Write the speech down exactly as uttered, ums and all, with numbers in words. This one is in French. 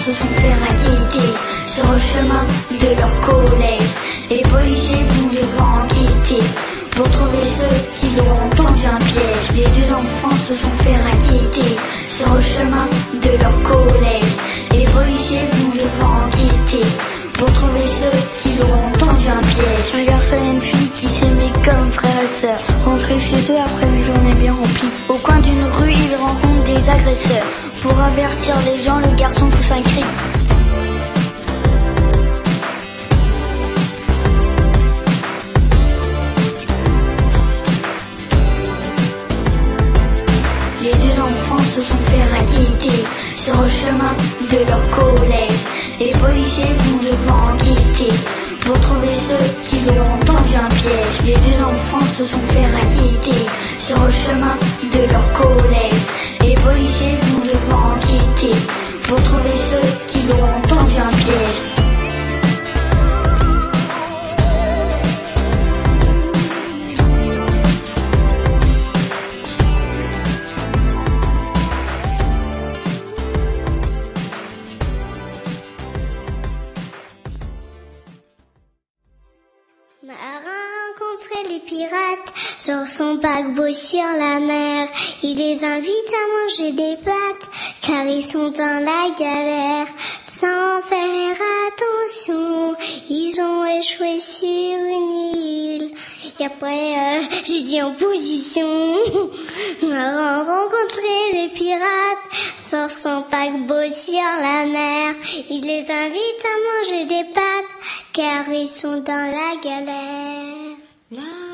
se sont fait raqueter sur le chemin de leur collège. Les policiers vont devant enquêter pour trouver ceux qui auront tendu un piège. Les deux enfants se sont fait raqueter sur le chemin de leur collège. Les policiers vont devant enquêter pour trouver ceux qui auront tendu un piège. Un garçon et une fille qui s'aimaient comme frère et sœur, rentrés chez eux après une journée bien remplie. Au coin d'une rue, ils rencontrent des agresseurs. Pour avertir les gens, le garçon pousse un cri. Les deux enfants se sont fait raqueter sur le chemin de leur collège. Les policiers vont devant enquêter pour trouver ceux qui auront tendu un piège. Les deux enfants se sont fait raqueter sur le chemin de leur collège. Les policiers vont devant enquêter pour trouver ceux qui auront tendu un piège. A rencontré les pirates sur son paquebot sur la mer. Il les invite à manger des pâtes car ils sont dans la galère. Sans faire attention, ils ont échoué sur une île. Et après, euh, j'ai dit en position. On a rencontré les pirates sur son paquebot sur la mer. Il les invite à manger des pâtes car ils sont dans la galère.